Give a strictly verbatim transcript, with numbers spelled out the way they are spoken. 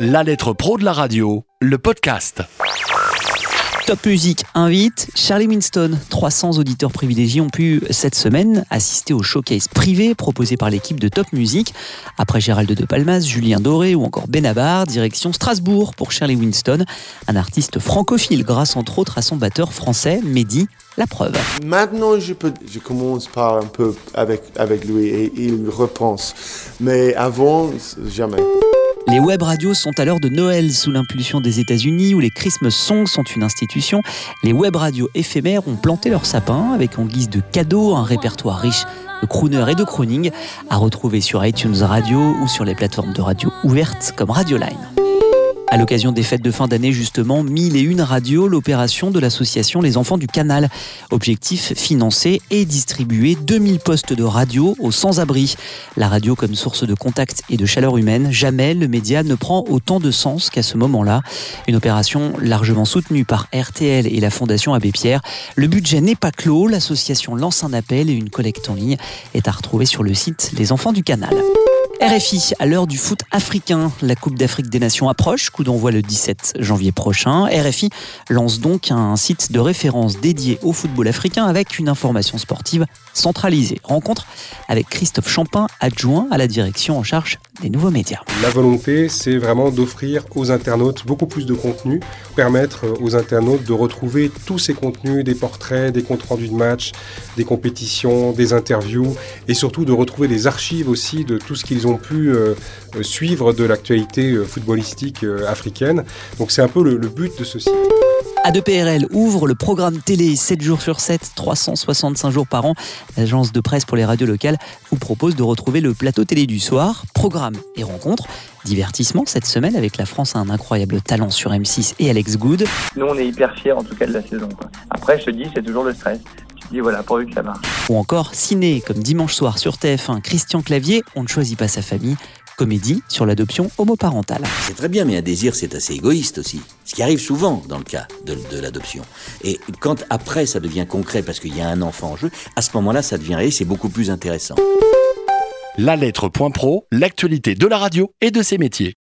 La lettre pro de la radio, le podcast. Top Music invite Shirley Winston. trois cents auditeurs privilégiés ont pu, cette semaine, assister au showcase privé proposé par l'équipe de Top Music. Après Gérald de Palmas, Julien Doré ou encore Benabar, direction Strasbourg pour Shirley Winston, un artiste francophile grâce entre autres à son batteur français, Mehdi. La preuve. Maintenant, je, peux, je commence par un peu avec, avec lui et il repense. Mais avant, jamais. Les web radios sont à l'heure de Noël sous l'impulsion des États-Unis où les Christmas songs sont une institution. Les web radios éphémères ont planté leur sapin avec en guise de cadeau un répertoire riche de crooners et de crooning à retrouver sur iTunes Radio ou sur les plateformes de radio ouvertes comme Radioline. À l'occasion des fêtes de fin d'année, justement, mille et une radios, l'opération de l'association Les Enfants du Canal. Objectif, financer et distribuer deux mille postes de radio aux sans-abri. La radio comme source de contact et de chaleur humaine, jamais le média ne prend autant de sens qu'à ce moment-là. Une opération largement soutenue par R T L et la Fondation Abbé Pierre. Le budget n'est pas clos, l'association lance un appel et une collecte en ligne est à retrouver sur le site Les Enfants du Canal. R F I, à l'heure du foot africain, la Coupe d'Afrique des Nations approche, coup d'envoi le dix-sept janvier prochain. R F I lance donc un site de référence dédié au football africain avec une information sportive centralisée. Rencontre avec Christophe Champin, adjoint à la direction en charge des nouveaux médias. La volonté, c'est vraiment d'offrir aux internautes beaucoup plus de contenu, permettre aux internautes de retrouver tous ces contenus, des portraits, des comptes rendus de matchs, des compétitions, des interviews et surtout de retrouver les archives aussi de tout ce qu'ils ont pu euh, suivre de l'actualité euh, footballistique euh, africaine. Donc c'est un peu le, le but de ce site. A deux P R L ouvre le programme télé sept jours sur sept, trois cent soixante-cinq jours par an. L'agence de presse pour les radios locales vous propose de retrouver le plateau télé du soir, programme et rencontres. Divertissement cette semaine avec La France a un incroyable talent sur M six et Alex Good. Nous on est hyper fiers en tout cas de la saison, quoi. Après je te dis c'est toujours le stress. Tu te dis voilà pourvu que ça marche. Ou encore ciné comme dimanche soir sur T F un, Christian Clavier, on ne choisit pas sa famille. Comédie sur l'adoption homoparentale. C'est très bien, mais un désir, c'est assez égoïste aussi. Ce qui arrive souvent dans le cas de, de l'adoption. Et quand après, ça devient concret parce qu'il y a un enfant en jeu, à ce moment-là, ça devient réel, c'est beaucoup plus intéressant. La lettre point pro, l'actualité de la radio et de ses métiers.